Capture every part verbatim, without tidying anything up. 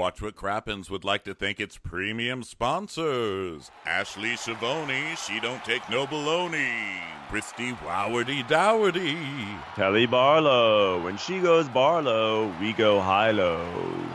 Watch What Crappens would like to thank its premium sponsors. Ashley Shavoni, she don't take no baloney. Christy Wowardy Dowardy. Kelly Barlow, when she goes Barlow, we go high-low.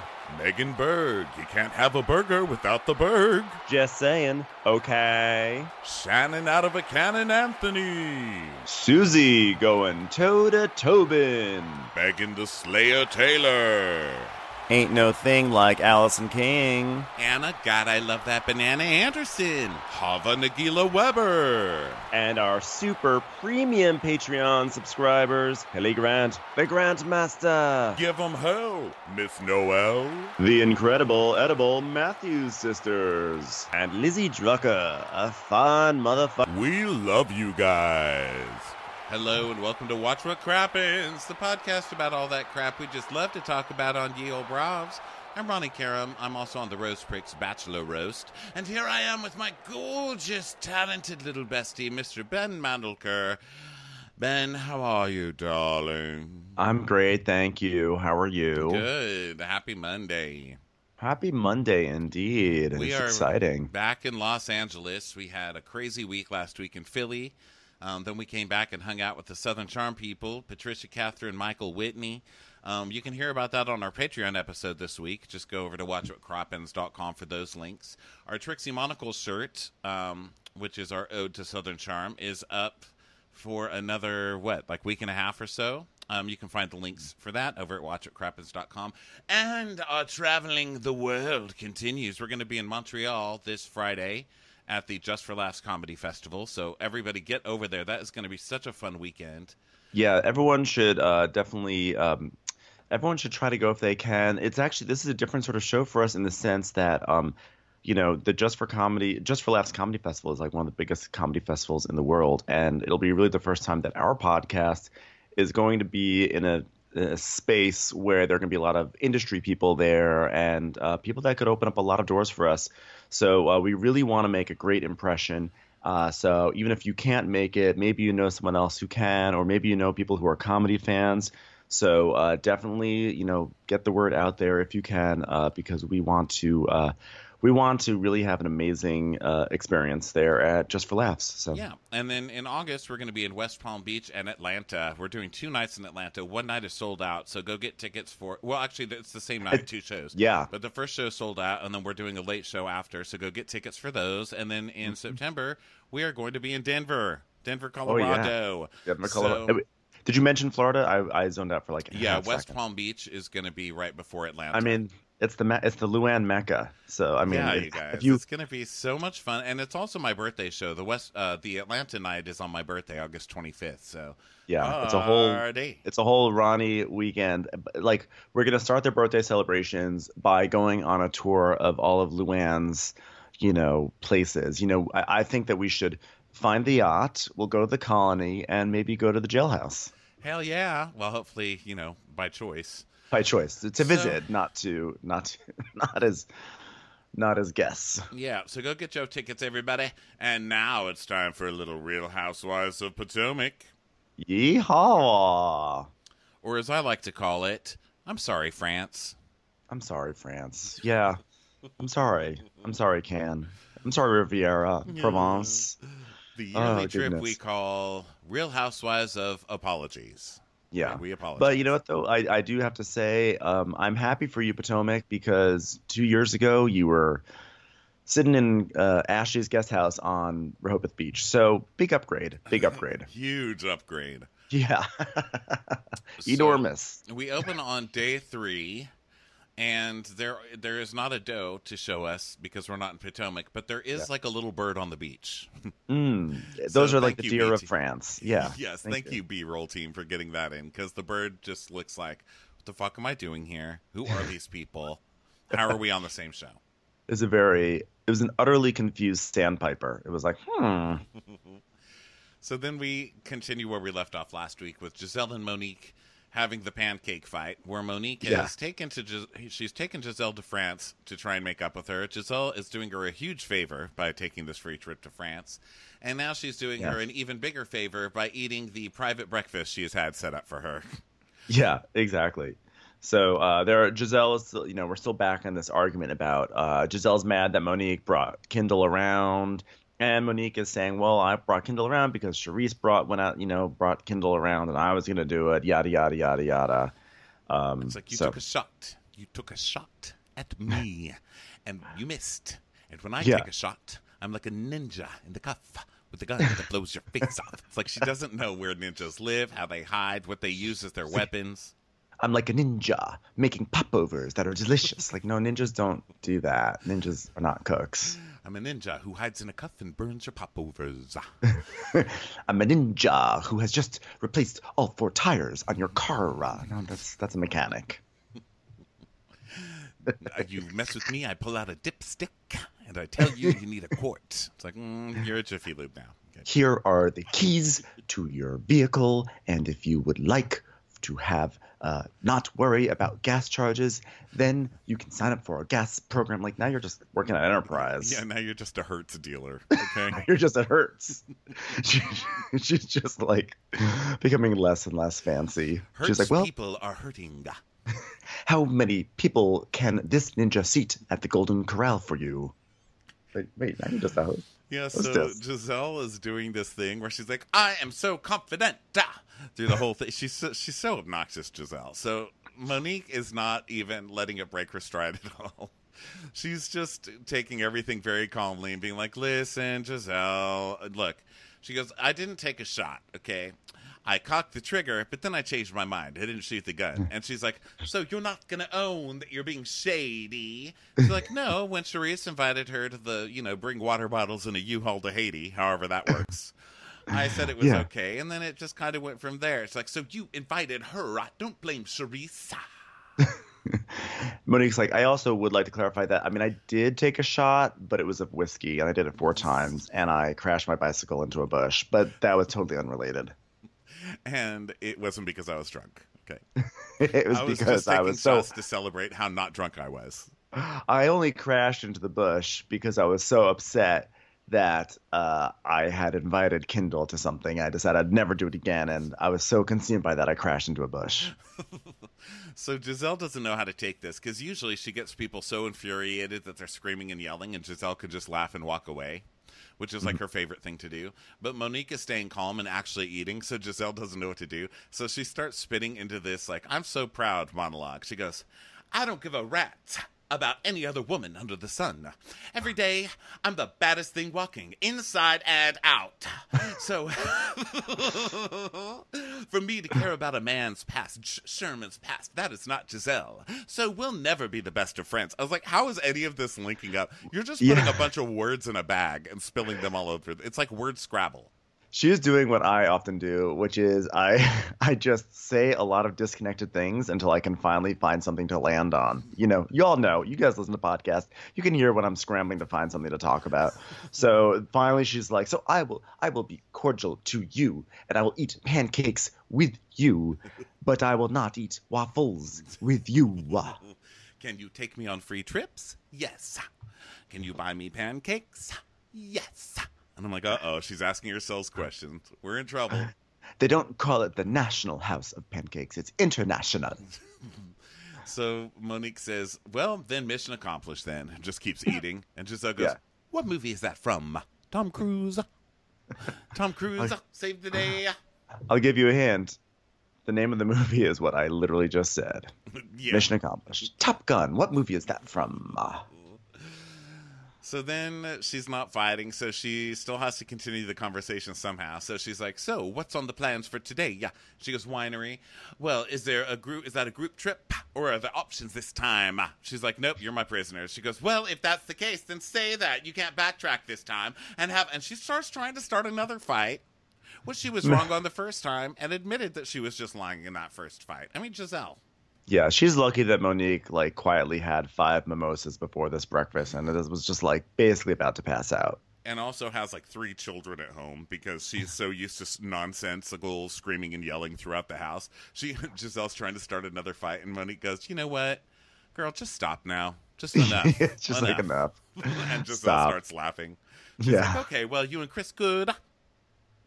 Megan Berg, you can't have a burger without the Berg. Just saying, okay. Shannon out of a cannon Anthony. Susie going toe to Tobin. Megan the Slayer Taylor. Ain't no thing like Allison King. Anna, God, I love that banana Anderson. Hava Nagila Weber. And our super premium Patreon subscribers, Kelly Grant, the Grantmaster. Give them hell, Miss Noel. The incredible Edible Matthews sisters. And Lizzie Drucker, a fun motherfucker. We love you guys. Hello and welcome to Watch What Crappens, the podcast about all that crap we just love to talk about on Ye Olde Bravs. I'm Ronnie Karam. I'm also on the Roast Pricks Bachelor Roast. And here I am with my gorgeous, talented little bestie, Mister Ben Mandelker. Ben, how are you, darling? I'm great, thank you. How are you? Good. Happy Monday. Happy Monday, indeed. We it's are exciting. Back in Los Angeles. We had a crazy week last week in Philly. Um, then we came back and hung out with the Southern Charm people, Patricia, Catherine, Michael Whitney. Um, you can hear about that on our Patreon episode this week. Just go over to watch what crappens dot com for those links. Our Trixie Monocle shirt, um, which is our ode to Southern Charm, is up for another, what, like week and a half or so. Um, you can find the links for that over at watch what crappens dot com. And our traveling the world continues. We're going to be in Montreal this Friday at the Just for Laughs Comedy Festival. So everybody get over there. That is going to be such a fun weekend. Yeah, everyone should uh, definitely, um, everyone should try to go if they can. It's actually, this is a different sort of show for us in the sense that, um, you know, the Just for Comedy, Just for Laughs Comedy Festival is like one of the biggest comedy festivals in the world. And it'll be really the first time that our podcast is going to be in a, a space where there are going to be a lot of industry people there and uh, people that could open up a lot of doors for us. So uh, we really want to make a great impression. Uh, so even if you can't make it, maybe you know someone else who can, or maybe you know people who are comedy fans. So uh, definitely, you know, get the word out there if you can, uh, because we want to uh, we want to really have an amazing uh, experience there at Just for Laughs. So yeah, and then in August we're going to be in West Palm Beach and Atlanta. We're doing two nights in Atlanta. One night is sold out, so go get tickets for. Well, actually, it's the same night, two shows. Yeah, but the first show sold out, and then we're doing a late show after. So go get tickets for those. And then in mm-hmm. September we are going to be in Denver, Denver, Colorado. Oh, yeah. Denver, Colorado. So, did you mention Florida? I, I zoned out for like a yeah. half West second. Palm Beach is going to be right before Atlanta. I mean. It's the it's the Luann Mecca, so I mean, yeah, if, you guys, if you... it's gonna be so much fun, and it's also my birthday show. The West, uh, the Atlanta night is on my birthday, August twenty-fifth. So yeah, party. it's a whole it's a whole Ronnie weekend. Like we're gonna start their birthday celebrations by going on a tour of all of Luann's, you know, places. You know, I, I think that we should find the yacht. We'll go to the Colony and maybe go to the jailhouse. Hell yeah! Well, hopefully, you know, by choice. By choice, to visit, so, not to, not, to, not as, not as guests. Yeah, so go get your tickets, everybody. And now it's time for a little Real Housewives of Potomac. Yeehaw! Or as I like to call it, I'm sorry, France. I'm sorry, France. Yeah, I'm sorry. I'm sorry, Cannes. I'm sorry, Riviera, yeah. Provence. The yearly oh, trip goodness. we call Real Housewives of Apologies. Yeah, we apologize. But you know what, though? I, I do have to say um, I'm happy for you, Potomac, because two years ago you were sitting in uh, Ashley's guest house on Rehoboth Beach. So big upgrade, big upgrade. Huge upgrade. Yeah. Enormous. So we open on day three, and there there is not a doe to show us because we're not in Potomac, but there is yeah. like a little bird on the beach. Mm, those so are like the deer of France. Yeah. Yes, thank, thank you, you B-roll team, for getting that in, because the bird just looks like, what the fuck am I doing here? Who are these people? How are we on the same show? It was a very, it was an utterly confused sandpiper. It was like, hmm. So then we continue where we left off last week with Giselle and Monique having the pancake fight, where Monique yeah. has taken to Gis- she's taken Giselle to France to try and make up with her. Giselle is doing her a huge favor by taking this free trip to France, and now she's doing yeah. her an even bigger favor by eating the private breakfast she has had set up for her. Yeah, exactly. So uh, there, are, Giselle is, still, you know, we're still back in this argument about uh, Giselle's mad that Monique brought Kendall around, and Monique is saying, "Well, I brought Kendall around because Charisse brought went out, you know, brought Kendall around, and I was gonna do it." Yada yada yada yada. Um, It's like you so, took a shot. You took a shot at me, and you missed. And when I Yeah. take a shot, I'm like a ninja in the cuff with a gun that blows your face off. It's like she doesn't know where ninjas live, how they hide, what they use as their weapons. I'm like a ninja making popovers that are delicious. Like, no, ninjas don't do that. Ninjas are not cooks. I'm a ninja who hides in a cuff and burns your popovers. I'm a ninja who has just replaced all four tires on your car. Uh, no, that's that's a mechanic. Uh, you mess with me, I pull out a dipstick, and I tell you you need a quart. It's like, mm, you're a Jiffy Lube now. Okay. Here are the keys to your vehicle, and if you would like to have uh, not worry about gas charges, then you can sign up for our gas program. Like, now you're just working at Enterprise. Yeah, now you're just a Hertz dealer. Okay. You're just at Hertz. She, she's just like becoming less and less fancy. Hertz She's like, well, people are hurting. how many people can this ninja seat at the Golden Corral for you? Wait, wait, now you're just a host. Yeah, What's so this? Giselle is doing this thing where she's like, I am so confident ah, through the whole thing. She's so, she's so obnoxious, Giselle. So Monique is not even letting it break her stride at all. She's just taking everything very calmly and being like, listen, Giselle, look. She goes, I didn't take a shot, okay? I cocked the trigger, but then I changed my mind. I didn't shoot the gun. And she's like, so you're not going to own that you're being shady? She's like, no, when Charisse invited her to the, you know, bring water bottles in a U-Haul to Haiti, however that works, I said it was Yeah. okay. And then it just kind of went from there. It's like, so you invited her. I don't blame Charisse. Monique's like, I also would like to clarify that. I mean, I did take a shot, but it was of whiskey, and I did it four times, and I crashed my bicycle into a bush. But that was totally unrelated. And it wasn't because I was drunk. Okay. It was I was because just I taking was so. shots to celebrate how not drunk I was. I only crashed into the bush because I was so upset that uh, I had invited Kendall to something. I decided I'd never do it again, and I was so consumed by that I crashed into a bush. So Giselle doesn't know how to take this because usually she gets people so infuriated that they're screaming and yelling, and Giselle could just laugh and walk away, which is like her favorite thing to do. But Monique is staying calm and actually eating, so Giselle doesn't know what to do. So she starts spitting into this, like, I'm so proud monologue. She goes, I don't give a rat about any other woman under the sun. Every day, I'm the baddest thing walking, inside and out. So, for me to care about a man's past, Sh- Sherman's past, that is not Giselle. So we'll never be the best of friends. I was like, how is any of this linking up? You're just putting Yeah. a bunch of words in a bag and spilling them all over. It's like word Scrabble. She is doing what I often do, which is I I just say a lot of disconnected things until I can finally find something to land on. You know, you all know, you guys listen to podcasts, you can hear when I'm scrambling to find something to talk about. So finally she's like, so I will I will be cordial to you, and I will eat pancakes with you, but I will not eat waffles with you. Can you take me on free trips? Yes. Can you buy me pancakes? Yes. And I'm like, uh-oh, she's asking herself questions. We're in trouble. They don't call it the National House of Pancakes. It's international. So Monique says, well, then mission accomplished then. And just keeps eating. And Giselle goes, Yeah. what movie is that from? Tom Cruise. Tom Cruise, saved the day. I'll give you a hint. The name of the movie is what I literally just said. Yeah. Mission accomplished. Top Gun. What movie is that from? Uh, So then she's not fighting, so she still has to continue the conversation somehow. So she's like, so what's on the plans for today? Yeah. She goes, winery. Well, is there a group, is that a group trip? Or are there options this time? She's like, nope, you're my prisoner. She goes, well, if that's the case, then say that. You can't backtrack this time. And have, and she starts trying to start another fight. Well, she was wrong on the first time and admitted that she was just lying in that first fight. I mean, Giselle. yeah, she's lucky that Monique like quietly had five mimosas before this breakfast, and it was just like basically about to pass out. And also has like three children at home because she's so used to s- nonsensical screaming and yelling throughout the house. She Giselle's trying to start another fight, and Monique goes, "You know what, girl, just stop now. Just enough. It's just like enough. And Giselle Stop. starts laughing. She's Yeah. like, "Okay, well, you and Chris good."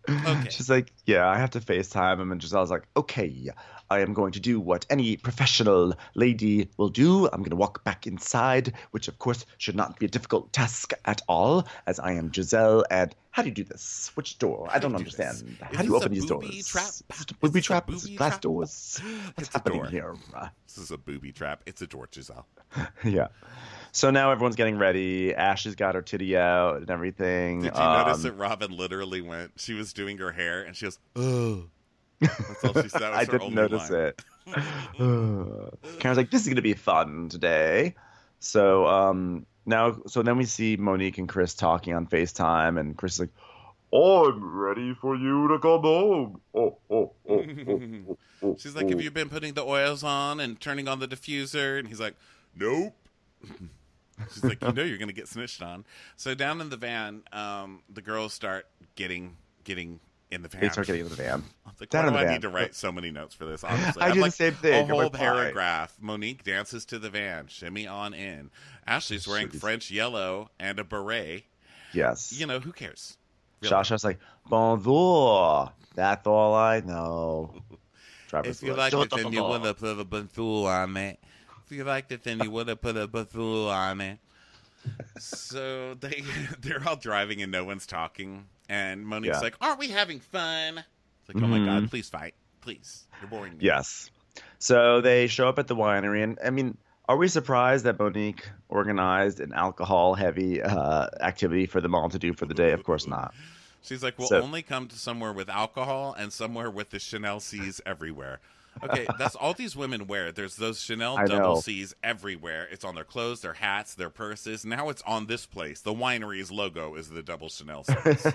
Okay. She's like, yeah, I have to FaceTime him. And Giselle's like, okay, I am going to do what any professional lady will do. I'm going to walk back inside, which of course should not be a difficult task at all, as I am Giselle. And how do you do this? Which door? I don't do you do understand. this? How Is do you this open a these booby doors? trap? Is it a Is booby this a trap? Is booby it glass trap? doors? What's It's a happening door. here? This is a booby trap. It's a door, Giselle. Yeah. So now everyone's getting ready. Ashley's got her titty out and everything. Did you um, notice that Robin literally went, she was doing her hair, and she goes, oh. That's all she said. That was I her didn't only notice line. it. Karen's like, this is going to be fun today. So um, now, so then we see Monique and Chris talking on FaceTime, and Chris is like, I'm ready for you to come home. Oh, oh, oh, oh, oh, oh, She's like, oh. have you been putting the oils on and turning on the diffuser? And he's like, nope. She's like, you know you're going to get snitched on. So down in the van, um, the girls start getting getting in the van. They start getting in the van. I was like, Down why in do the I van. need to write so many notes for this? Honestly, I I'm do the like, same thing. A I'm whole like, why? paragraph. Monique dances to the van. Shimmy on in. Ashley's wearing Jeez. French yellow and a beret. Yes. You know, who cares? Really. Shasha's like, bonjour. That's all I know. Travis If you like, like it, then you would have put a bathul on it. If you liked it, then you would have put a bathul on it. So they they're all driving and no one's talking, and Monique's Yeah. like, "Aren't we having fun?" It's like, "Oh my Mhm. god, please fight, please! You're boring me." Yes. So they show up at the winery, and I mean, are we surprised that Monique organized an alcohol-heavy uh, activity for them all to do for the day? Of course not. She's like, "We'll So- only come to somewhere with alcohol and somewhere with the Chanel C's everywhere." Okay, that's all these women wear. There's those Chanel I double know. C's everywhere. It's on their clothes, their hats, their purses. Now it's on this place. The winery's logo is the double Chanel C's.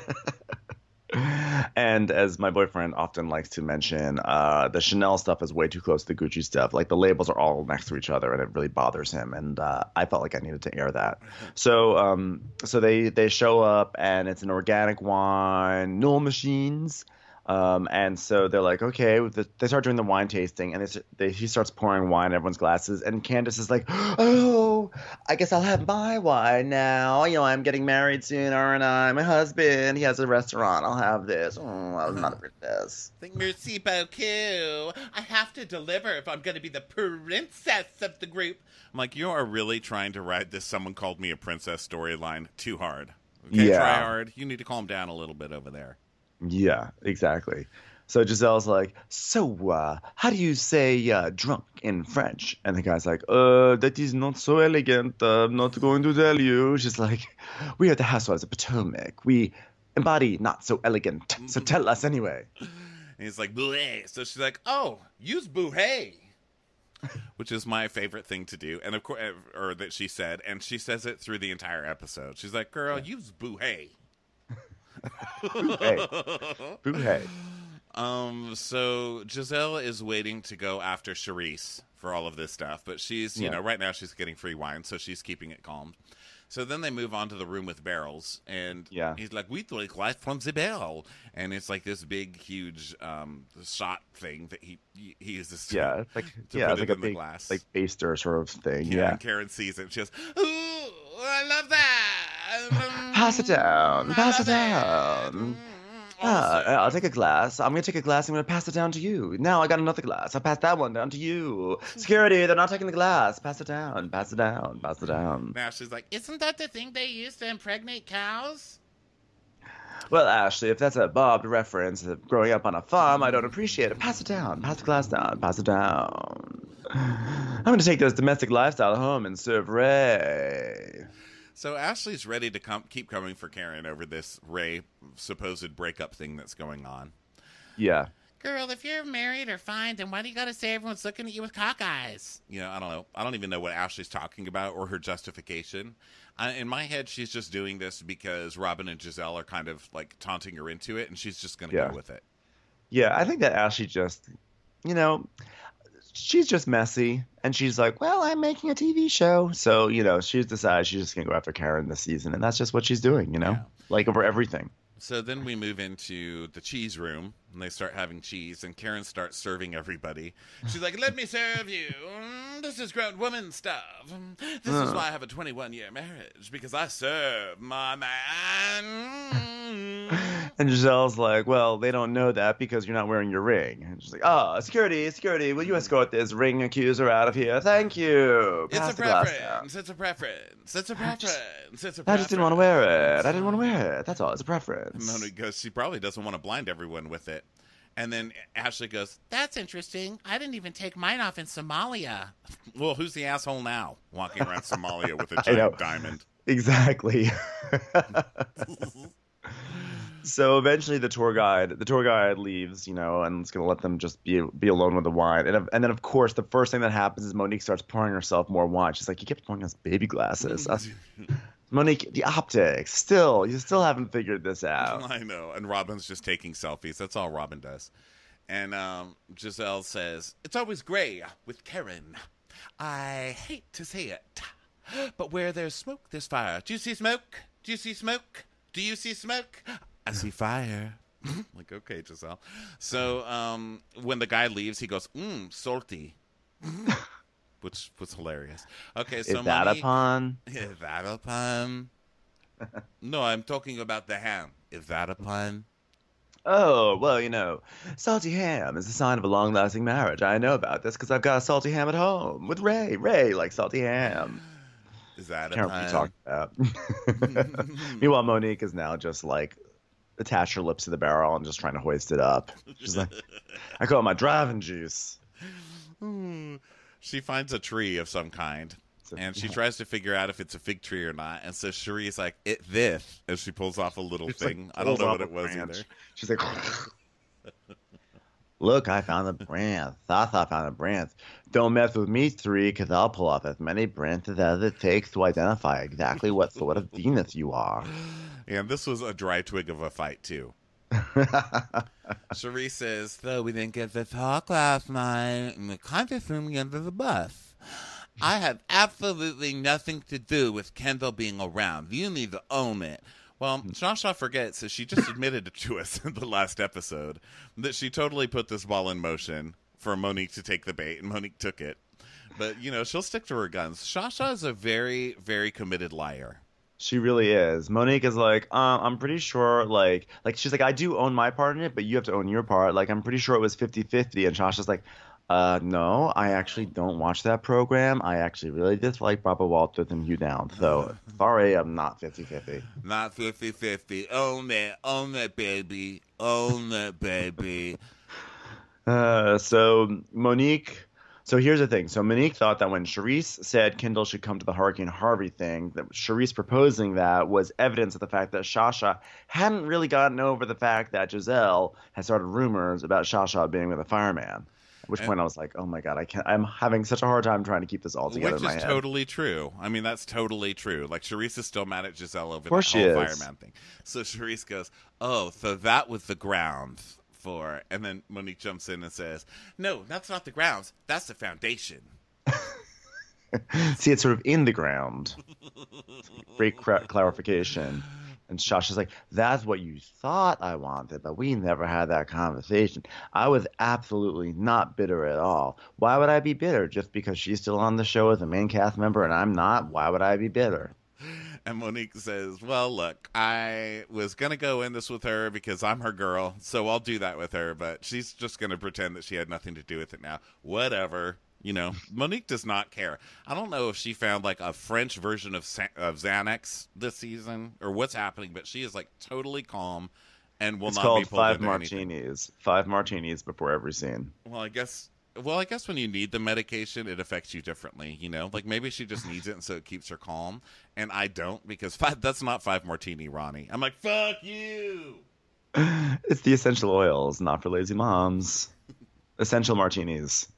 And as my boyfriend often likes to mention, uh, the Chanel stuff is way too close to the Gucci stuff. Like the labels are all next to each other, and it really bothers him. And uh, I felt like I needed to air that. So, um, so they they show up, and it's an organic wine, no machines. Um, and so they're like, okay, the, they start doing the wine tasting, and they, they, he starts pouring wine in everyone's glasses, and Candace is like, oh, I guess I'll have my wine now. You know, I'm getting married soon, aren't I? My husband, he has a restaurant. I'll have this. Oh, I'm not a princess. Like, merci beaucoup. I have to deliver if I'm going to be the princess of the group. I'm like, you are really trying to ride this someone called me a princess storyline too hard. Okay, Yeah. try hard. You need to calm down a little bit over there. Yeah, exactly. So Giselle's like, so, uh, how do you say uh, drunk in French? And the guy's like, uh, that is not so elegant. Uh, I'm not going to tell you. She's like, we are the Housewives of Potomac. We embody not so elegant. So tell us anyway. And he's like, bleh. So she's like, oh, use bouhet. Which is my favorite thing to do. And of course, or that she said, and she says it through the entire episode. She's like, girl, use bouhet. Boo-hey. Boo-hey. Um, so Giselle is waiting to go after Charisse for all of this stuff, but she's, you Yeah. know, right now she's getting free wine, so she's keeping it calm. So then they move on to the room with barrels, and Yeah. he's like, "We drink life from the barrel," and it's like this big, huge um, shot thing that he he, he uses. To, Yeah, it's like, to yeah, put it's it like a in the big, glass. like baster sort of thing. yeah, Yeah. And Karen sees it, and she goes, "Ooh, I love that." Um, Pass it down. I Pass it love down. Mm, Ah, also- I'll take a glass. I'm gonna take a glass. I'm gonna pass it down to you. Now I got another glass. I'll pass that one down to you. Security, they're not taking the glass. Pass it down. Pass it down. Pass it down. Now she's like, "Isn't that the thing they use to impregnate cows?" Well, Ashley, if that's a Bob reference of growing up on a farm, I don't appreciate it. Pass it down. Pass the glass down. Pass it down. I'm gonna take this domestic lifestyle home and serve Ray. So Ashley's ready to come, keep coming for Karen over this Ray supposed breakup thing that's going on. Yeah. Girl, if you're married or fine, then why do you gotta say everyone's looking at you with cock eyes? You know, I don't know. I don't even know what Ashley's talking about or her justification. I, in my head, she's just doing this because Robin and Giselle are kind of like taunting her into it, and she's just gonna Yeah. go with it. Yeah, I think that Ashley just, you know, she's just messy. And she's like, well, I'm making a T V show. So, you know, she's decided she's just going to go after Karen this season. And that's just what she's doing, you know, Yeah. like over everything. So then we move into the cheese room. And they start having cheese, and Karen starts serving everybody. She's like, let me serve you. Mm, this is grown woman stuff. Mm, This is why I have a twenty-one year marriage, because I serve my man. And Giselle's like, well, they don't know that because you're not wearing your ring. And she's like, oh, security, security, will you escort this ring accuser out of here? Thank you. It's Pass a the glass preference. down. It's a preference. It's a preference. It's a I preference. just didn't want to wear it. I didn't want to wear it. That's all. It's a preference. Mona goes, she probably doesn't want to blind everyone with it. And then Ashley goes, that's interesting. I didn't even take mine off in Somalia. Well, who's the asshole now walking around Somalia with a I know. giant diamond? Exactly. So eventually the tour guide, the tour guide leaves, you know, and it's going to let them just be be alone with the wine. And and then, of course, the first thing that happens is Monique starts pouring herself more wine. She's like, you kept pouring us baby glasses. Us- Monique, the optics. Still, you still haven't figured this out. I know. And Robin's just taking selfies. That's all Robin does. And um, Giselle says, it's always gray with Karen. I hate to say it, but where there's smoke, there's fire. Do you see smoke? Do you see smoke? Do you see smoke? I see fire. Like, okay, Giselle. So um, when the guy leaves, he goes, mmm, salty. Which was hilarious. Okay, so Is that Monique, a pun? Is that a pun? No, I'm talking about the ham. Is that a pun? Oh, well, you know, salty ham is a sign of a long-lasting marriage. I know about this because I've got a salty ham at home with Ray. Ray likes salty ham. Is that a Can't pun? we talk about? Meanwhile, Monique is now just like attached her lips to the barrel and just trying to hoist it up. She's like, I call it my driving juice. She finds a tree of some kind, and she tries to figure out if it's a fig tree or not. And so Cherie's like, "It this," as she pulls off a little It's thing. like I don't know pulls what off it a was branch. either. She's like, look, I found a branch. Thought I found a branch. Don't mess with me, three, because I'll pull off as many branches as it takes to identify exactly what sort of Venus you are. And this was a dry twig of a fight too. Cherie says, "Though we didn't get to talk last night, and the kind of threw me under the bus. I had absolutely nothing to do with Kendall being around. You need to own it." Well, Shasha forgets that she just admitted to us in the last episode that she totally put this ball in motion for Monique to take the bait, and Monique took it. But, you know, she'll stick to her guns. Shasha is a very, very committed liar. She really is. Monique is like, um, I'm pretty sure, like, like she's like, I do own my part in it, but you have to own your part. Like, I'm pretty sure it was fifty-fifty. And Shasha's like, uh, no, I actually don't watch that program. I actually really dislike Barbara Walters and Hugh Downs. So, sorry, I'm not fifty-fifty. Not fifty-fifty. Own it. Own it, baby. Own it, baby. Uh, so, Monique... So here's the thing. So Monique thought that when Charisse said Kendall should come to the Hurricane Harvey thing, that Charisse proposing that was evidence of the fact that Shasha hadn't really gotten over the fact that Giselle had started rumors about Shasha being with a fireman. At which And- point I was like, oh my God, I can't, I'm having such a hard time trying to keep this all together Which in my is head. totally true. I mean, that's totally true. Like, Charisse is still mad at Giselle over that course whole she is. fireman thing. So Charisse goes, oh, so that was the grounds for... And then Monique jumps in and says, no, that's not the grounds. That's the foundation. See, it's sort of in the ground. Great cra- clarification. And Shasha's like, that's what you thought I wanted, but we never had that conversation. I was absolutely not bitter at all. Why would I be bitter? Just because she's still on the show as a main cast member and I'm not? Why would I be bitter? And Monique says, well, look, I was going to go in this with her because I'm her girl, so I'll do that with her, but she's just going to pretend that she had nothing to do with it now. Whatever. You know, Monique does not care. I don't know if she found like a French version of, Sa- of Xanax this season or what's happening, but she is like totally calm and will It's not called be pulled five into anything. martinis. Five martinis before every scene. Well, I guess. Well, I guess when you need the medication, it affects you differently. You know, like maybe she just needs it, and so it keeps her calm. And I don't because five, that's not five martini, Ronnie. I'm like, fuck you. It's the essential oils, not for lazy moms. Essential martinis.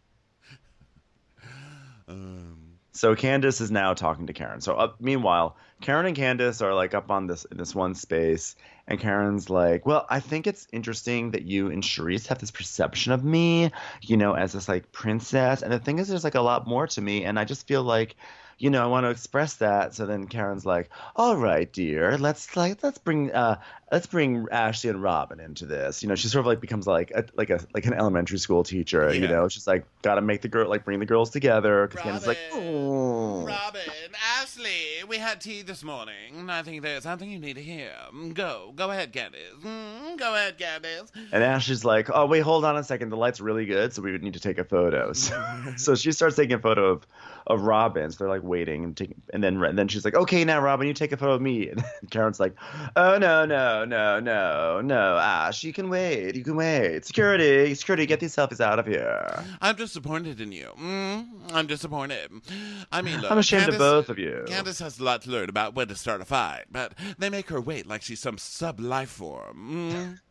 Um, So Candace is now talking to Karen. So uh, meanwhile, Karen and Candace are like up on this in this one space, and Karen's like, "Well, I think it's interesting that you and Charisse have this perception of me, you know, as this like princess. And the thing is, there's like a lot more to me, and I just feel like, you know, I want to express that. So then Karen's like, all right, dear, let's like let's bring uh let's bring Ashley and Robin into this. You know, she sort of like becomes like a, like a like an elementary school teacher. Yeah. You know, she's like got to make the girl like bring the girls together because Robin, Candace's like, oh, Robin, Ashley, we had tea this morning. I think there's something you need to hear. Go, go ahead, Candace. Mm, go ahead, Candace. and Ashley's like, oh wait, hold on a second, the light's really good, so we would need to take a photo. So, so she starts taking a photo of of Robin. So they're like waiting and taking, and then and then she's like, okay, now Robin, you take a photo of me. And Karen's like, oh no no no no no, Ash, you can wait, you can wait. Security, security, get these selfies out of here. I'm disappointed in you. Mm, I'm disappointed. I mean, look, I'm ashamed Candace, of both of you. Candace has a lot to learn about when to start a fight, but they make her wait like she's some sub-life form.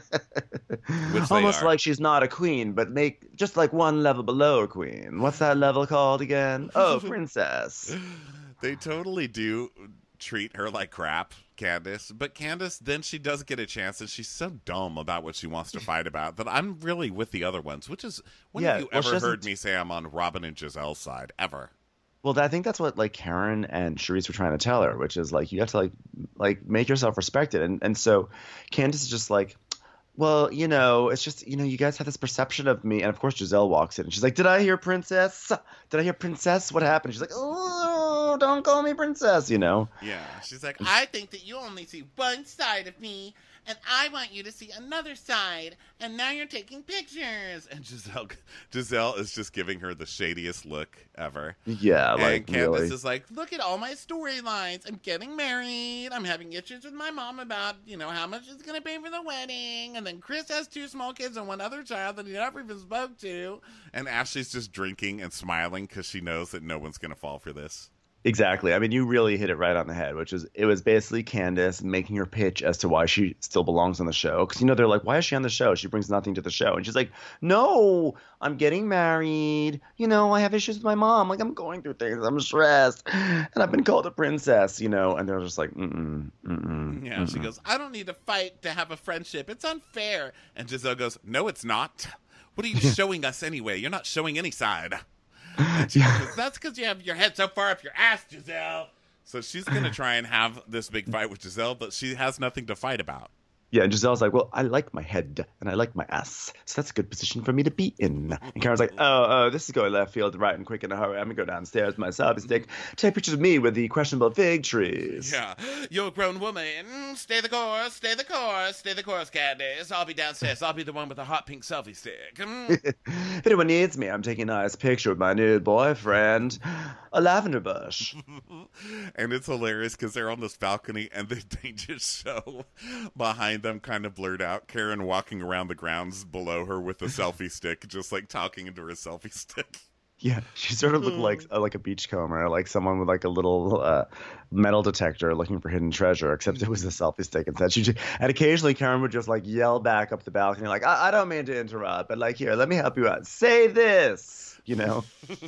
Mm. Which they Almost are. like she's not a queen, but make just like one level below a queen. What's that level called again? Oh, princess. They totally do treat her like crap, Candace. But Candace, then she does get a chance, and she's so dumb about what she wants to fight about that I'm really with the other ones, which is, when Yeah, have you well, she ever doesn't- heard me say I'm on Robin and Giselle's side? Ever. Well, I think that's what like Karen and Charisse were trying to tell her, which is like you have to like like make yourself respected, and and so Candace is just like, well, you know, it's just you know you guys have this perception of me, and of course Giselle walks in and she's like, did I hear princess? Did I hear princess? What happened? She's like, oh, don't call me princess, you know. Yeah, she's like, I think that you only see one side of me, and I want you to see another side, and now you're taking pictures. And Giselle, Giselle is just giving her the shadiest look ever. Yeah, like and Candace really. is like, look at all my storylines. I'm getting married. I'm having issues with my mom about, you know, how much it's going to pay for the wedding. And then Chris has two small kids and one other child that he never even spoke to. And Ashley's just drinking and smiling because she knows that no one's going to fall for this. Exactly. I mean, you really hit it right on the head, which is it was basically Candace making her pitch as to why she still belongs on the show. Because, you know, they're like, why is she on the show? She brings nothing to the show. And she's like, no, I'm getting married. You know, I have issues with my mom. Like, I'm going through things. I'm stressed. And I've been called a princess, you know. And they're just like, mm-mm, mm-mm. Yeah, mm-mm. she goes, I don't need to fight to have a friendship. It's unfair. And Giselle goes, no, it's not. What are you showing us anyway? You're not showing any side. And she goes, that's because you have your head so far up your ass, Giselle. So she's going to try and have this big fight with Giselle, but she has nothing to fight about. Yeah, and Giselle's like, well, I like my head and I like my ass, so that's a good position for me to be in. And Karen's like, oh, oh, this is going left field, right and quick in a hurry. I'm going to go downstairs with my selfie stick, take pictures of me with the questionable fig trees. Yeah, you're a grown woman. Stay the course, stay the course, stay the course, Candace. I'll be downstairs. I'll be the one with the hot pink selfie stick. Mm. If anyone needs me, I'm taking a nice picture with my nude boyfriend, a lavender bush. And it's hilarious because they're on this balcony and they, they just show behind them kind of blurred out Karen walking around the grounds below her with a selfie stick, just like talking into her selfie stick. Yeah, she sort of looked like uh, like a beachcomber, like someone with like a little uh, metal detector looking for hidden treasure, except it was a selfie stick instead. She just, and occasionally Karen would just like yell back up the balcony, like, I, I don't mean to interrupt, but like, here, let me help you out. Say this, you know?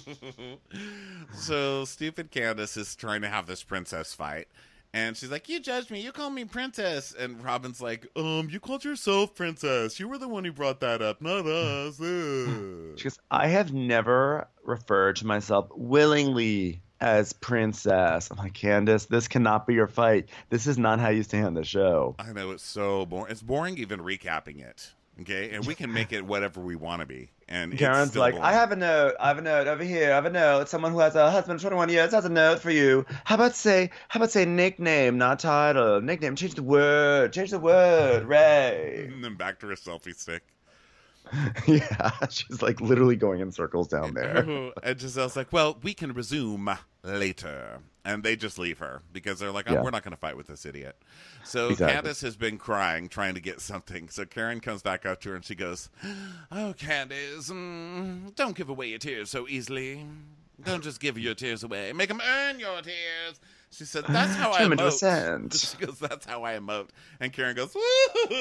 So stupid Candace is trying to have this princess fight. And she's like, you judged me. You called me princess. And Robin's like, um, you called yourself princess. You were the one who brought that up, not us. Ugh. She goes, I have never referred to myself willingly as princess. I'm like, Candace, this cannot be your fight. This is not how you stay on the show. I know, it's so boring. It's boring even recapping it. Okay? And we can make it whatever we want to be. And it's Karen's still like, boring. I have a note. I have a note over here. I have a note. Someone who has a husband of twenty-one years has a note for you. How about say, how about say nickname, not title? Nickname. Change the word. Change the word. Ray. And then back to her selfie stick. Yeah, she's like literally going in circles down there. And Giselle's like, well, we can resume later. And they just leave her because they're like, oh, Yeah. we're not going to fight with this idiot. So Exactly. Candace has been crying, trying to get something. So Karen comes back up to her and she goes, oh, Candace, mm, don't give away your tears so easily. Don't just give your tears away. Make them earn your tears. She said, that's how I Turn 'em into a emote. cent. She goes, that's how I emote. And Karen goes, woo!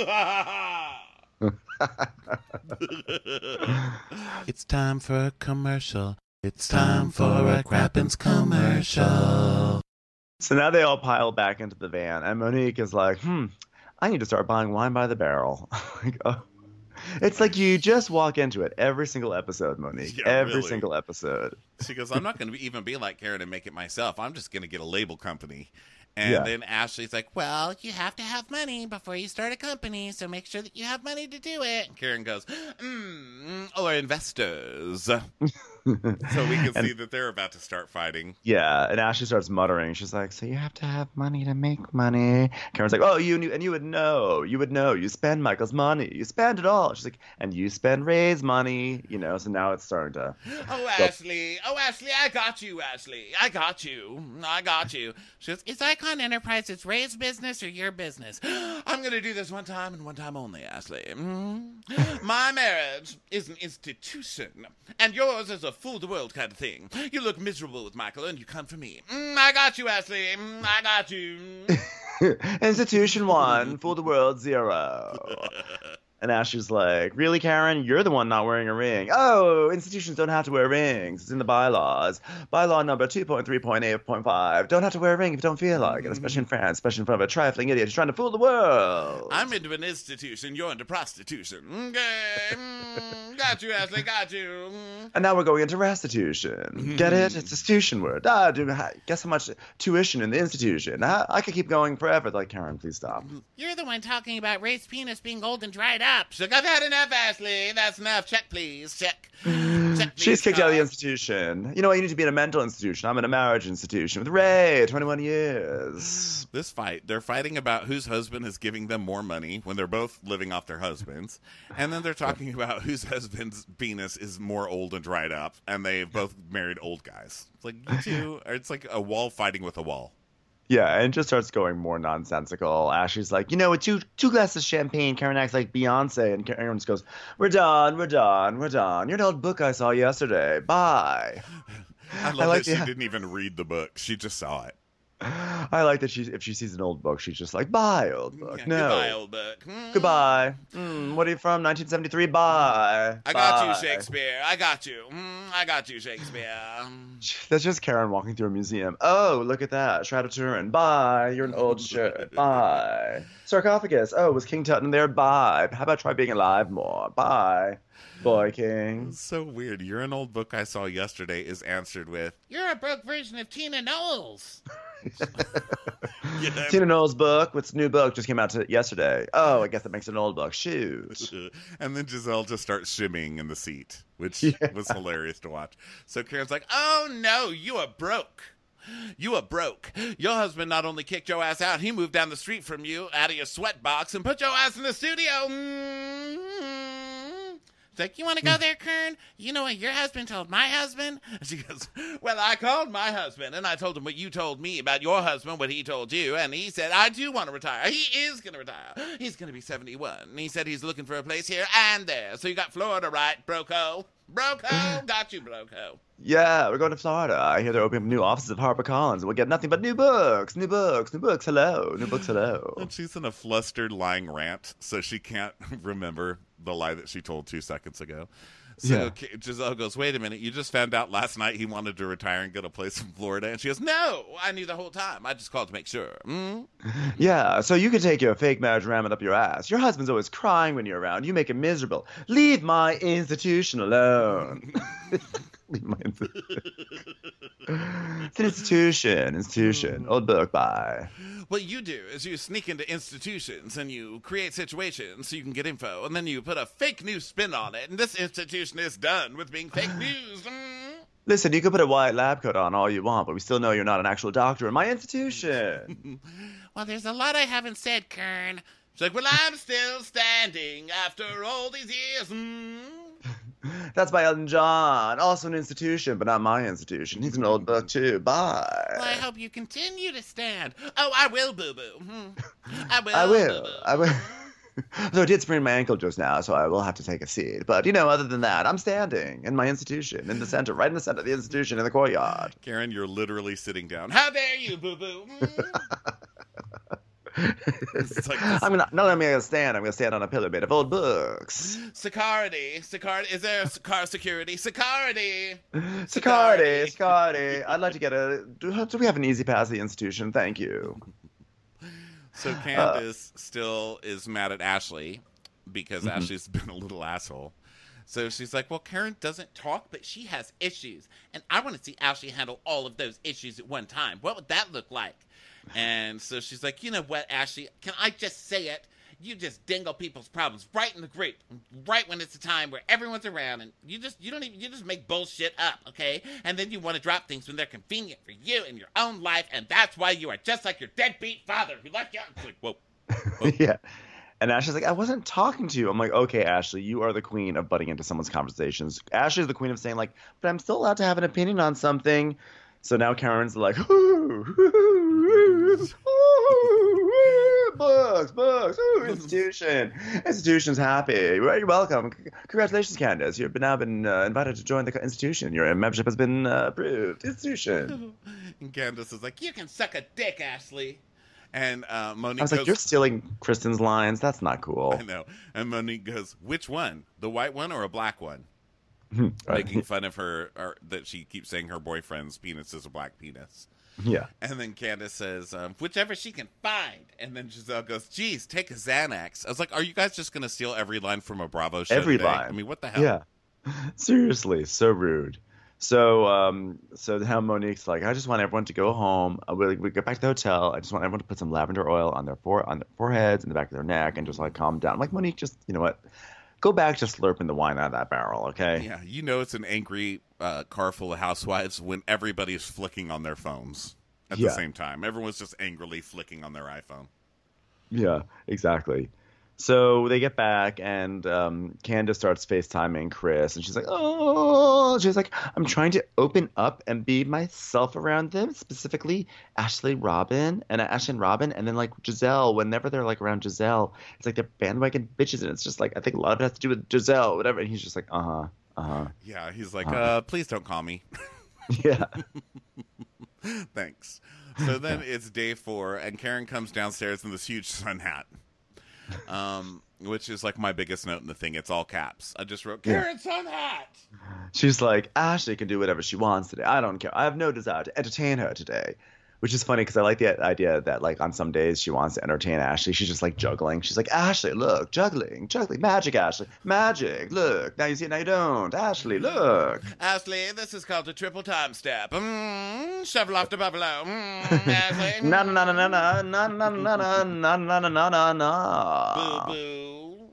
It's time for a commercial. It's time for a Crappens commercial. So now they all pile back into the van, and Monique is like, hmm, I need to start buying wine by the barrel. Like, oh. It's like you just walk into it every single episode, Monique. Yeah, every really. single episode. She goes, I'm not going to even be like Karen and make it myself. I'm just going to get a label company. And Yeah. then Ashley's like, well, you have to have money before you start a company, so make sure that you have money to do it. And Karen goes, mm, or investors. So we can And- see that they're about to start fighting. Yeah, and Ashley starts muttering. She's like, "So you have to have money to make money." Karen's like, "Oh, you knew, and you would know, you would know. You spend Michael's money, you spend it all." She's like, "And you spend Ray's money, you know." So now it's starting to. Oh, Ashley. Oh, Ashley, I got you, Ashley. I got you. I got you. She goes, is Icon Enterprises Ray's business or your business? I'm going to do this one time and one time only, Ashley. Mm. My marriage is an institution, and yours is a fool-the-world kind of thing. You look miserable with Michael, and you come for me. Mm, I got you, Ashley. Mm, I got you. Institution one, fool the world zero. And Ashley's like, "Really, Karen? You're the one not wearing a ring." "Oh, institutions don't have to wear rings. It's in the bylaws. Bylaw number two point three point eight point five. Don't have to wear a ring if you don't feel like it, especially in France, especially in front of a trifling idiot who's trying to fool the world." I'm into an institution. You're into prostitution. Okay. Mm, got you, Ashley. Got you. Mm. And now we're going into restitution. Get it? It's a institution word. Ah, dude, guess how much tuition in the institution. I, I could keep going forever. Like, Karen, please stop. You're the one talking about Ray's penis being old and dried up. So I've had enough, Ashley. That's enough. Check, please. Check. Check, She's please, kicked out of the Carl. institution. You know what? You need to be in a mental institution. I'm in a marriage institution with Ray, twenty-one years. This fight, they're fighting about whose husband is giving them more money when they're both living off their husbands. And then they're talking about whose husband's penis is more old and dried up. And they've both married old guys. It's like, you two, or it's like a wall fighting with a wall. Yeah, and it just starts going more nonsensical. Ashley's like, "You know, with two two glasses of champagne, Karen acts like Beyonce." And Karen just goes, "We're done, we're done, we're done. You're an old book I saw yesterday. Bye." I love I like that she the- didn't even read the book. She just saw it. I like that she, if she sees an old book, she's just like, "Bye, old book. Yeah, no. Goodbye, old book. Mm. Goodbye. Mm, what are you from? nineteen seventy-three? Bye. I got Bye." you, Shakespeare. I got you. Mm, I got you, Shakespeare. That's just Karen walking through a museum. "Oh, look at that. Shroud of Turin. Bye. You're an old shirt. Bye. Sarcophagus. Oh, was King Tutton there? Bye. How about try being alive more? Bye. Boy King." It's so weird. You're an old book I saw yesterday is answered with, you're a broke version of Tina Knowles. Yeah. Tina Knowles' book. What's new book? Just came out to yesterday. Oh, I guess that makes it an old book. Shoot. And then Giselle just starts shimmying in the seat, which Yeah. was hilarious to watch. So Karen's like, oh no, you are broke. You are broke. Your husband not only kicked your ass out, he moved down the street from you out of your sweat box and put your ass in the studio. Mm-hmm. It's like, you want to go there, Kern? You know what your husband told my husband? And she goes, well, I called my husband, and I told him what you told me about your husband, what he told you, and he said, I do want to retire. He is going to retire. He's going to be seventy-one. And he said he's looking for a place here and there. So you got Florida right, Broco. Broco, got you, Broco. Yeah, we're going to Florida. I hear they're opening up new offices of HarperCollins. We'll get nothing but new books, new books, new books. Hello, new books. Hello. And she's in a flustered, lying rant, so she can't remember the lie that she told two seconds ago. So Yeah. K- Giselle goes, wait a minute, you just found out last night he wanted to retire and get a place in Florida? And she goes, no, I knew the whole time. I just called to make sure. Mm? Yeah, so you can take your fake marriage ramming up your ass. Your husband's always crying when you're around. You make him miserable. Leave my institution alone. Leave my institution. It's an institution. Institution. Old book. Bye. What you do is you sneak into institutions and you create situations so you can get info, and then you put a fake news spin on it, and this institution is done with being fake news. Mm? Listen, you can put a white lab coat on all you want, but we still know you're not an actual doctor in my institution. Well, there's a lot I haven't said, Kern. She's like, well, I'm still standing after all these years. Mm? That's by Elton John. Also an institution, but not my institution. He's an old book, too. Bye. Well, I hope you continue to stand. Oh, I will, boo-boo. Hmm. I will, I will. boo-boo. I will. So I did sprain my ankle just now, so I will have to take a seat. But, you know, other than that, I'm standing in my institution, in the center, right in the center of the institution, in the courtyard. Karen, you're literally sitting down. How dare you, boo-boo? Hmm. It's like this- I'm gonna not only am I gonna stand, I'm gonna stand on a pillar made of old books. Security. Security. Is there a car security? Security. Sicardi, Sicardi. I'd like to get a. Do, do we have an easy pass at the institution? Thank you. So Candace still is mad at Ashley because Mm-hmm. Ashley's been a little asshole. So she's like, well, Karen doesn't talk, but she has issues. And I want to see Ashley handle all of those issues at one time. What would that look like? And so she's like, you know what, Ashley, can I just say it? You just dingle people's problems right in the group, right when it's a time where everyone's around, and you just you don't even you just make bullshit up, okay? And then you want to drop things when they're convenient for you in your own life, and that's why you are just like your deadbeat father who left you out. It's like, whoa, whoa. Yeah. And Ashley's like, I wasn't talking to you. I'm like, okay, Ashley, you are the queen of butting into someone's conversations. Ashley's the queen of saying, like, but I'm still allowed to have an opinion on something. So now Karen's like, ooh, ooh, ooh, ooh, books, books, ooh, institution. Institution's happy. You're welcome. C- Congratulations, Candace. You've been, now been uh, invited to join the institution. Your membership has been uh, approved. Institution. And Candace is like, you can suck a dick, Ashley. And uh, Monique I was like, goes, you're stealing Kristen's lines. That's not cool. I know. And Monique goes, which one? The white one or a black one? Right. Making fun of her, or that she keeps saying her boyfriend's penis is a black penis. Yeah. And then Candace says, um, whichever she can find. And then Giselle goes, geez, take a Xanax. I was like, are you guys just going to steal every line from a Bravo show Every today? line. I mean, what the hell? Yeah. Seriously, so rude. So, um, so now Monique's like, I just want everyone to go home. Uh, We we get back to the hotel. I just want everyone to put some lavender oil on their fore on their foreheads and the back of their neck, and just like calm down. I'm like, Monique, just you know what? Go back to slurping the wine out of that barrel, okay? Yeah, you know it's an angry uh, car full of housewives when everybody's flicking on their phones at Yeah. the same time. Everyone's just angrily flicking on their iPhone. Yeah, exactly. So they get back, and um, Candace starts FaceTiming Chris, and she's like, oh, she's like, I'm trying to open up and be myself around them, specifically Ashley Robin and Ashley and Robin, and then like Giselle. Whenever they're like around Giselle, it's like they're bandwagon bitches, and it's just like I think a lot of it has to do with Giselle, whatever. And he's just like, uh huh, uh huh, Yeah, he's like, Uh. uh, please don't call me. yeah, Thanks. So then it's day four, and Karen comes downstairs in this huge sun hat, um, which is like my biggest note in the thing. It's all caps. I just wrote, Yeah. Karen sun hat. she's like, Ashley can do whatever she wants today. I don't care. I have no desire to entertain her today. Which is funny because I like the idea that like on some days she wants to entertain Ashley. She's just like juggling. She's like, Ashley, look, juggling, juggling, magic, Ashley, magic. Look, now you see it, now you don't. Ashley, look. Ashley, this is called a triple time step. Mm, shovel off to Buffalo. Mm, Ashley. Na na na na na na na na na na na na na na na. Boo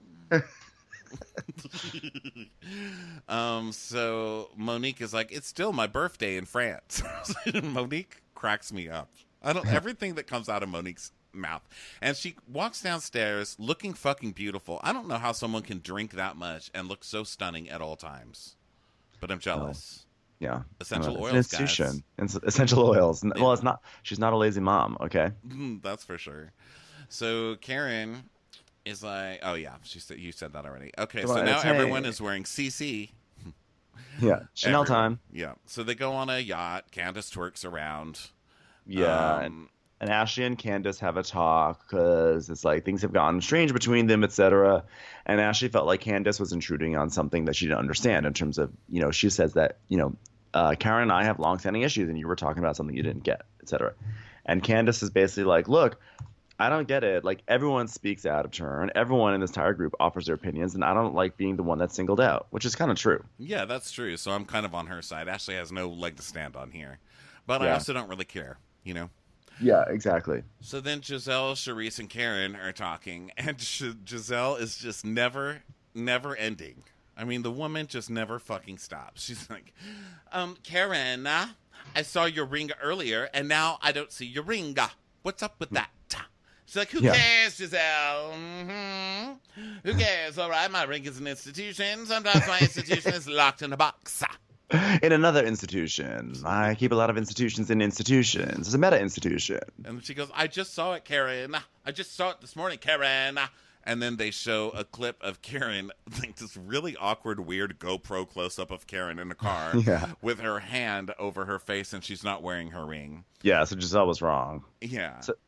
boo. um. So Monique is like, it's still my birthday in France. Monique cracks me up. I don't. Everything that comes out of Monique's mouth, and she walks downstairs looking fucking beautiful. I don't know how someone can drink that much and look so stunning at all times, but I'm jealous. Yeah. Essential It's oils, an institution. It's essential oils. N- Well, it's not. She's not a lazy mom. Okay. Mm, That's for sure. So Karen is like, oh yeah, she said you said that already. Okay, Come so on, now it's- everyone hey. is wearing C C. Yeah. Chanel Everyone. time. Yeah. So they go on a yacht. Candace twerks around. Yeah. and, Um, and Ashley and Candace have a talk because it's like things have gotten strange between them, et cetera. And Ashley felt like Candace was intruding on something that she didn't understand in terms of, you know, she says that, you know, uh, Karen and I have longstanding issues and you were talking about something you didn't get, et cetera. And Candace is basically like, look, I don't get it. Like, everyone speaks out of turn. Everyone in this entire group offers their opinions, and I don't like being the one that's singled out, which is kind of true. yeah, that's true. So I'm kind of on her side. Ashley has no leg to stand on here, but I Yeah. also don't really care. You know. Yeah, exactly. So then Giselle, Charisse, and Karen are talking, and Sh- Giselle is just never, never ending. I mean, the woman just never fucking stops. She's like, um, Karen, uh, I saw your ring earlier, and now I don't see your ring. Uh, What's up with that? She's like, who Yeah. cares, Giselle? Mm-hmm. Who cares? All right, my ring is an institution. Sometimes my institution is locked in a box. In another institution, I keep a lot of institutions in institutions. It's a meta institution. And she goes, I just saw it, Karen. I just saw it this morning, Karen. And then they show a clip of Karen, like this really awkward, weird GoPro close-up of Karen in the car Yeah. with her hand over her face, and she's not wearing her ring. Yeah, so Giselle was wrong. Yeah. So,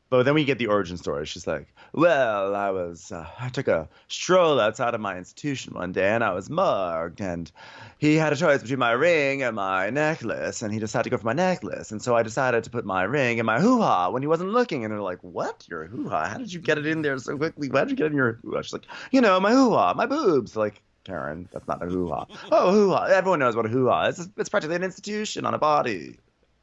But then we get the origin story. She's like, "Well, I was uh, I took a stroll outside of my institution one day, and I was mugged, and he had a choice between my ring and my necklace, and he decided to go for my necklace, and so I decided to put my ring in my hoo-ha when he wasn't looking." And they're like, "What? Your hoo-ha? How did you get it in there so quickly? Why did you get it in your hoo-ha?" She's like, "You know, my hoo-ha, my boobs." Like, Karen, that's not a hoo-ha. Oh, hoo-ha. Everyone knows what a hoo-ha is. It's, it's practically an institution on a body.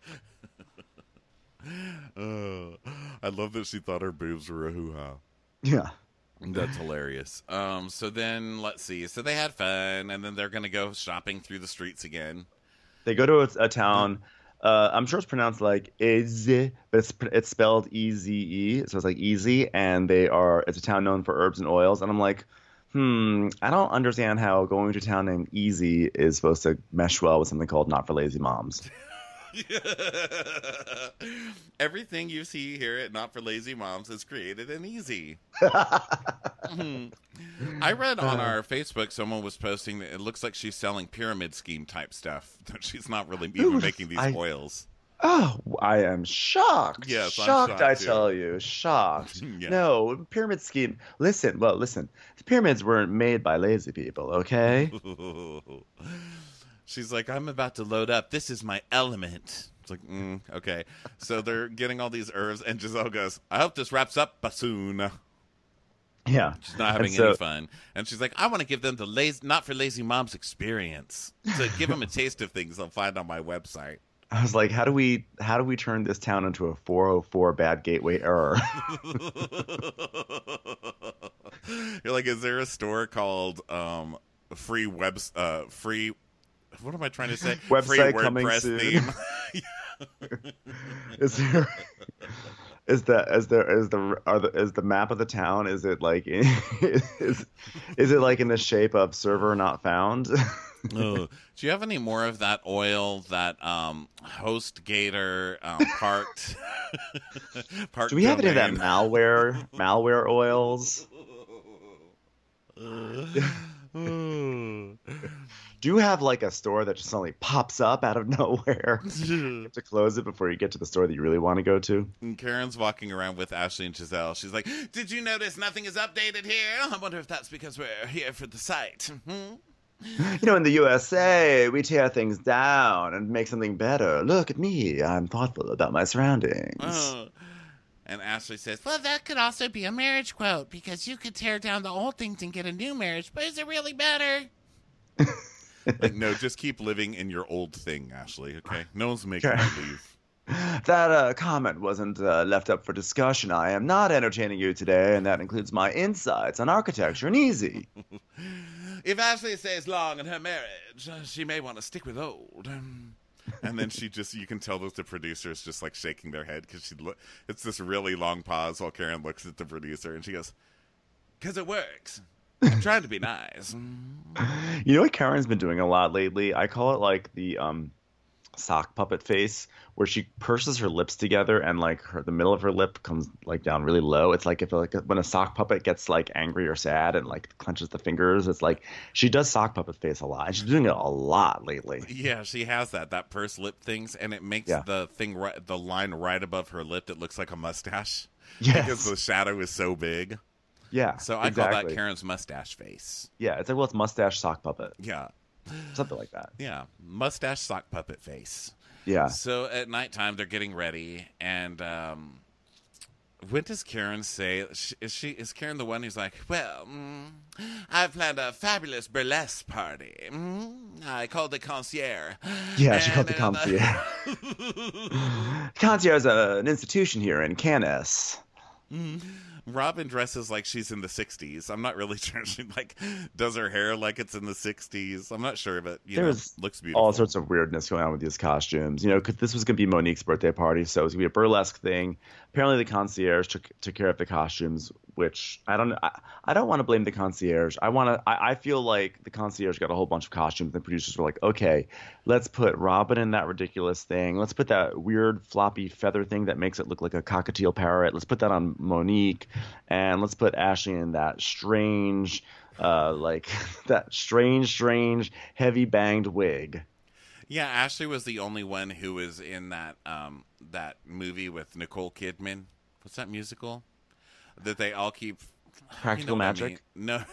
Uh, I love that she thought her boobs were a hoo-ha. Yeah. That's hilarious. Um, so then, let's see. So they had fun, and then they're going to go shopping through the streets again. They go to a, a town. Uh, I'm sure it's pronounced like Eze, but it's it's spelled E Z E, so it's like easy. And they are it's a town known for herbs and oils. And I'm like, hmm, I don't understand how going to a town named Easy is supposed to mesh well with something called Not for Lazy Moms. Everything you see here at Not for Lazy Moms is created in easy. I read on our Facebook someone was posting that it looks like she's selling pyramid scheme type stuff. She's not really even Ooh, making these I- oils. Oh, I am shocked. Yes, I'm shocked, shocked I too. tell you. Shocked. Yeah. No, pyramid scheme. Listen, well, listen. The pyramids weren't made by lazy people, okay? She's like, I'm about to load up. This is my element. It's like, mm, okay. So they're getting all these herbs, and Giselle goes, I hope this wraps up bassoon. Yeah. She's not having And so- any fun. And she's like, I want to give them the lazy, Not for Lazy Moms experience. So give them a taste of things they'll find on my website. I was like, how do we how do we turn this town into a four oh four bad gateway error? You're like, is there a store called um, free webs uh, free? What am I trying to say? Website free coming WordPress soon. theme. Is there is the is there is the are the is the map of the town? Is it like in, is is it like in the shape of server not found? Oh. Do you have any more of that oil that um, HostGator um, parked? parked Do we have any of that domain? malware malware oils? Do you have like a store that just suddenly pops up out of nowhere? You have to close it before you get to the store that you really want to go to. And Karen's walking around with Ashley and Giselle. She's like, did you notice nothing is updated here? I wonder if that's because we're here for the site. Hmm? You know, in the U S A, we tear things down and make something better. Look at me. I'm thoughtful about my surroundings. Oh. And Ashley says, well, that could also be a marriage quote because you could tear down the old things and get a new marriage, but is it really better? Like, no, just keep living in your old thing, Ashley, okay? No one's making Okay. you leave. That uh, comment wasn't uh, left up for discussion. I am not entertaining you today, and that includes my insights on architecture and easy. If Ashley stays long in her marriage, uh, she may want to stick with old. Um, and then she just, you can tell that the producer is just like shaking their head because she look. It's this really long pause while Karen looks at the producer and she goes, because it works. I'm trying to be nice. You know what Karen's been doing a lot lately? I call it like the um, sock puppet face, where she purses her lips together and like her, the middle of her lip comes like down really low. It's like if like when a sock puppet gets like angry or sad and like clenches the fingers. It's like she does sock puppet face a lot, and she's doing it a lot lately. Yeah, she has that, that pursed lip things, and it makes Yeah. the thing, right, the line right above her lip that looks like a mustache. Yes. Because the shadow is so big. Yeah. So I call exactly. that Karen's mustache face. Yeah, it's like, well, it's mustache sock puppet, Yeah. something like that. Yeah. Mustache sock puppet face. Yeah. So at nighttime, they're getting ready, and um, when does Karen say? Is she? Is Karen the one who's like, "Well, mm, I've planned a fabulous burlesque party. Mm, I called the concierge." Yeah, she called the And, uh, concierge. Concierge is a, an institution here in Canis. Robin dresses like she's in the sixties. I'm not really sure. She like does her hair like it's in the sixties. I'm not sure, but you There's know, looks beautiful. all sorts of weirdness going on with these costumes. You know, 'cause this was going to be Monique's birthday party, so it was going to be a burlesque thing. Apparently, the concierge took took care of the costumes, which I don't I, I don't want to blame the concierge. I want to. I, I feel like the concierge got a whole bunch of costumes, and the producers were like, okay, let's put Robin in that ridiculous thing. Let's put that weird floppy feather thing that makes it look like a cockatiel parrot. Let's put that on Monique, and let's put Ashley in that strange, uh, like that strange, strange, heavy banged wig. Yeah, Ashley was the only one who was in that um that movie with Nicole Kidman. what's that musical that they all keep? Practical you know Magic? I mean. No,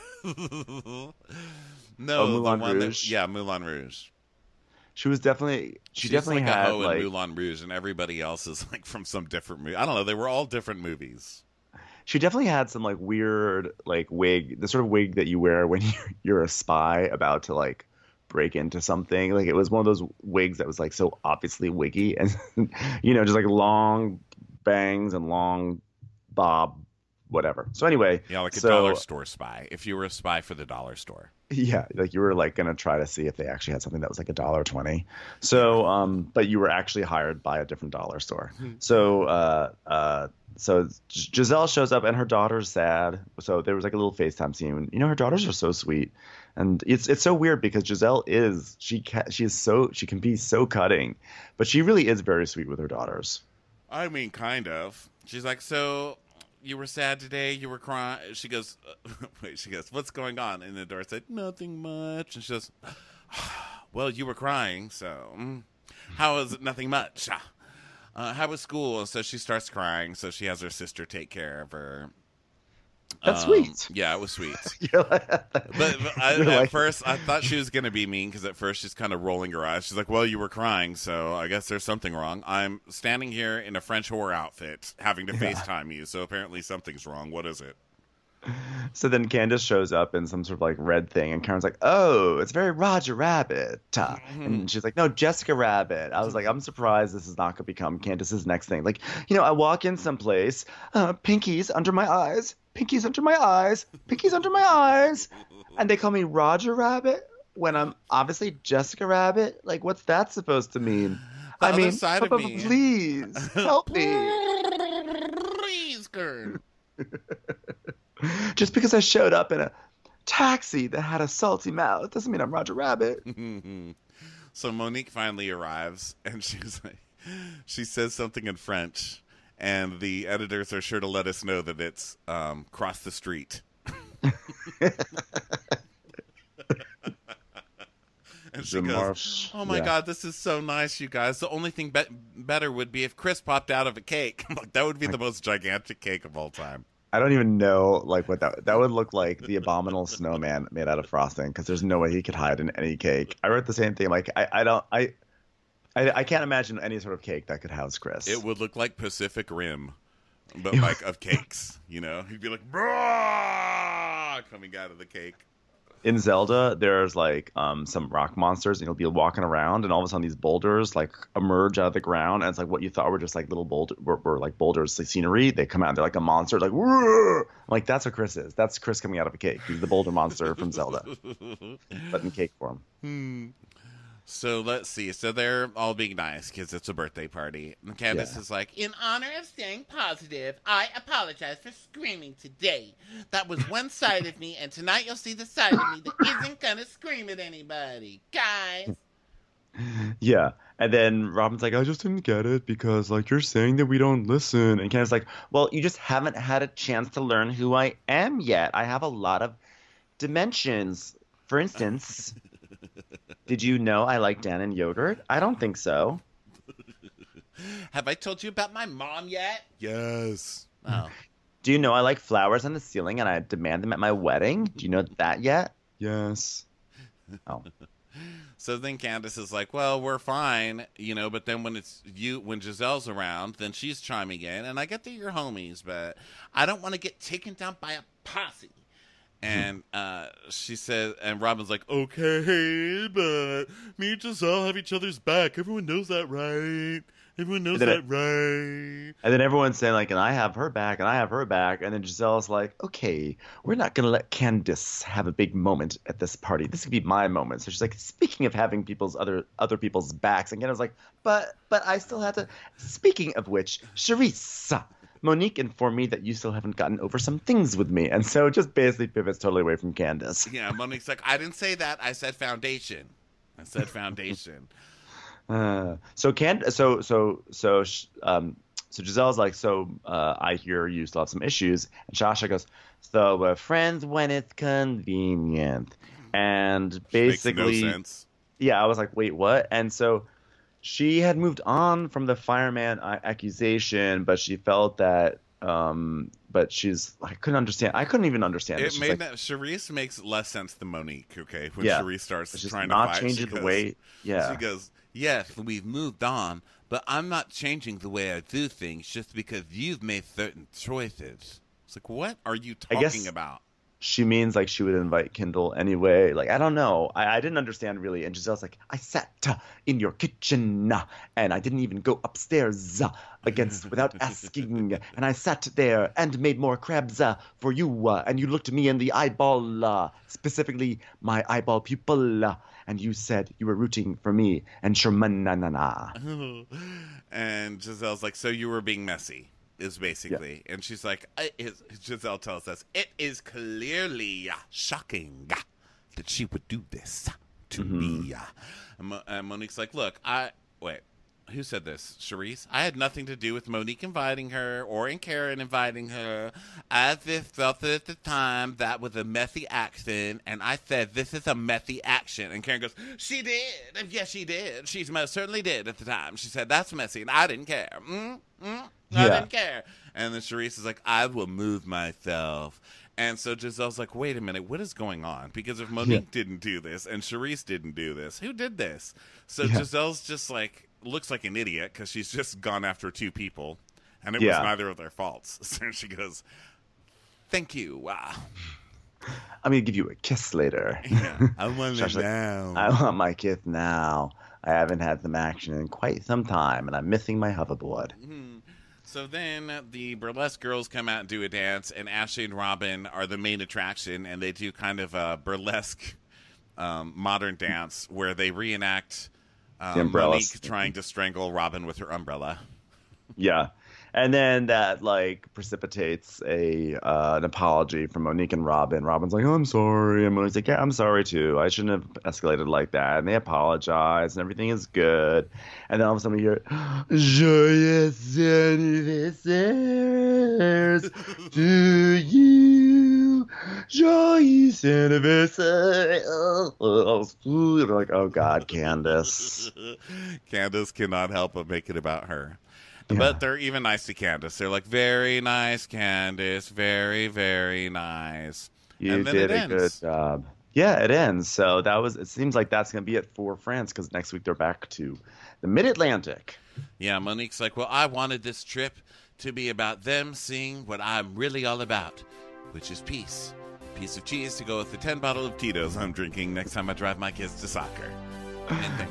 no, Oh, the Moulin one Rouge? that yeah, Moulin Rouge. She was definitely she She's definitely like had a hoe like in Moulin Rouge, and everybody else is like from some different movie. I don't know. They were all different movies. she definitely had some like weird like wig, the sort of wig that you wear when you're, you're a spy about to like break into something. Like it was one of those wigs that was like so obviously wiggy and you know just like long bangs and long bob whatever. So anyway, Yeah, like a so, dollar store spy. If you were a spy for the dollar store. Yeah, like you were like gonna try to see if they actually had something that was like a dollar twenty. So, um, but you were actually hired by a different dollar store. So, uh, uh, so Giselle shows up and her daughter's sad. So there was like a little FaceTime scene. You know, her daughters are so sweet, and it's it's so weird because Giselle is she ca- she is so she can be so cutting, but she really is very sweet with her daughters. I mean, kind of. She's like, so you were sad today. You were crying. She goes, uh, wait. She goes, what's going on? And the daughter said, nothing much. And she goes, well, you were crying, so mm, how was it? Nothing much. Uh, how was school? And so she starts crying. So she has her sister take care of her. That's Um, sweet. Yeah, it was sweet. You're like- But, but I, You're at like- first, I thought she was going to be mean because at first she's kind of rolling her eyes. She's like, well, you were crying, so I guess there's something wrong. I'm standing here in a French whore outfit having to Yeah. FaceTime you, so apparently something's wrong. What is it? So then Candace shows up in some sort of like red thing, and Karen's like, "Oh, it's very Roger Rabbit," uh, and she's like, "No, Jessica Rabbit." I was like, "I'm surprised this is not going to become Candace's next thing." Like, you know, I walk in someplace, uh, pinkies under my eyes, pinkies under my eyes, pinkies under my eyes, and they call me Roger Rabbit when I'm obviously Jessica Rabbit. Like, what's that supposed to mean? The I other mean, side of but- me. please help me. Please, Kern. Just because I showed up in a taxi that had a salty mouth doesn't mean I'm Roger Rabbit. So Monique finally arrives, and she's like, she says something in French, and the editors are sure to let us know that it's um, cross the street. And she The goes, marsh- oh my yeah. God, this is so nice, you guys. The only thing be- better would be if Chris popped out of a cake. I'm like, that would be the most gigantic cake of all time. I don't even know like what that that would look like. The abominable snowman made out of frosting, because there's no way he could hide in any cake. I wrote the same thing. Like I, I don't I, I I can't imagine any sort of cake that could house Chris. It would look like Pacific Rim, but like of cakes, you know? He'd be like, "Brah!" coming out of the cake. In Zelda, there's like um some rock monsters, and you'll be walking around, and all of a sudden these boulders like emerge out of the ground, and it's like what you thought were just like little boulder were, were like boulders, like scenery. They come out, and they're like a monster, like "Whoa!" I'm like that's what Chris is. That's Chris coming out of a cake. He's the boulder monster from Zelda, but in cake form. Hmm. So let's see. So they're all being nice because it's a birthday party. And Candace Yeah. is like, in honor of staying positive, I apologize for screaming today. That was one side of me, and tonight you'll see the side of me that isn't going to scream at anybody. Guys. Yeah. And then Robin's like, I just didn't get it because, like, you're saying that we don't listen. And Candace's like, well, you just haven't had a chance to learn who I am yet. I have a lot of dimensions. For instance, did you know I like Dan and yogurt? I don't think so. Have I told you about my mom yet? Yes. Oh. Do you know I like flowers on the ceiling and I demand them at my wedding? Do you know that yet? Yes. Oh. So then Candace is like, well, we're fine, you know, but then when it's you, when Giselle's around, then she's chiming in, and I get that you're homies, but I don't want to get taken down by a posse. And uh, she said, and Robin's like, okay, but me and Giselle have each other's back. Everyone knows that, right? Everyone knows And that, then right? And then everyone's saying, like, and I have her back, and I have her back. And then Giselle's like, okay, we're not going to let Candace have a big moment at this party. This could be my moment. So she's like, speaking of having people's other other people's backs. And Candace's like, but but I still have to. Speaking of which, Charisse, Monique informed me that you still haven't gotten over some things with me. And so it just basically pivots totally away from Candace. Yeah, Monique's like, I didn't say that. I said foundation. I said foundation. Uh, so can so so so sh- um so Giselle's like, so uh, I hear you still have some issues, and Shasha goes, so we're friends when it's convenient, and basically, Makes no sense. yeah, I was like, wait, what? And so she had moved on from the fireman uh, accusation, but she felt that Um, but she's I couldn't understand. I couldn't even understand. It She's made like, that Charisse makes less sense than Monique. Okay, when Yeah. Charisse starts It's just trying not to fight, changing she the goes, way. Yeah. She goes, "Yes, we've moved on, but I'm not changing the way I do things just because you've made certain choices." It's like, what are you I talking guess- about? She means like she would invite Kendall anyway. Like, I don't know. I, I didn't understand really. And Giselle's like, I sat uh, in your kitchen uh, and I didn't even go upstairs uh, against without asking. And I sat there and made more crabs uh, for you. Uh, and you looked me in the eyeball, uh, specifically my eyeball pupil. Uh, and you said you were rooting for me. And Shermananana. And Giselle's like, "So you were being messy." Is basically, and she's like, it is, Giselle tells us, "It is clearly shocking that she would do this to Mm-hmm. me." And, Mo- and Monique's like, "Look, I wait, who said this? Charisse? I had nothing to do with Monique inviting her or in Karen inviting her. I just felt it at the time that was a messy action, and I said this is a messy action." And Karen goes, "She did, and yes, she did. She most certainly did at the time. She said that's messy, and I didn't care. Mm, mm, I Yeah. didn't care." And then Charisse is like, "I will move myself." And so Giselle's like, "Wait a minute, what is going on? Because if Monique didn't do this and Charisse didn't do this, who did this?" So Yeah. Giselle's just like, looks like an idiot because she's just gone after two people, and it Yeah. was neither of their faults. So she goes, "Thank you. Wow. I'm going to give you a kiss later. Yeah, I want it Josh, like, now." I want my kiss now. I haven't had some action in quite some time, and I'm missing my hoverboard. So then uh, the burlesque girls come out and do a dance, and Ashley and Robin are the main attraction, and they do kind of a burlesque um, modern dance where they reenact The um, umbrella Monique scene. trying to strangle Robin with her umbrella. Yeah. And then that like precipitates a uh, an apology from Monique and Robin. Robin's like, "Oh, I'm sorry," and Monique's like, "Yeah, I'm sorry too. I shouldn't have escalated like that." And they apologize, and everything is good. And then all of a sudden we hear, "Joyous anniversaries to you, joyous anniversary." Oh, we're like, "Oh God, Candace." Candace cannot help but make it about her. Yeah. But they're even nice to Candace. They're like, "Very nice, Candace. Very, very nice." You And then did it a good ends. job. Yeah, it ends. So that was. It seems like that's going to be it for France because next week they're back to the Mid Atlantic. Yeah, Monique's like, "Well, I wanted this trip to be about them seeing what I'm really all about, which is peace. Piece of cheese to go with the ten bottle of Tito's I'm drinking next time I drive my kids to soccer." And,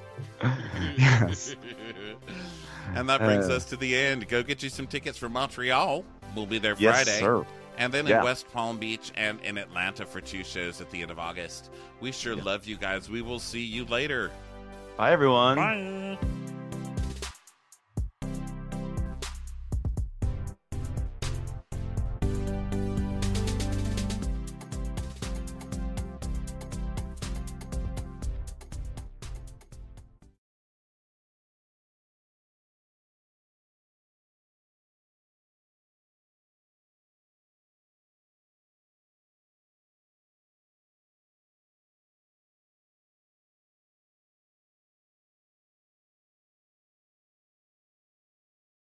Yes. and that brings Uh, us to the end. Go get you some tickets for Montreal. We'll be there Yes, Friday. sir. And then Yeah. in West Palm Beach and in Atlanta for two shows at the end of August. We sure love you guys. We will see you later. Bye, everyone. Bye.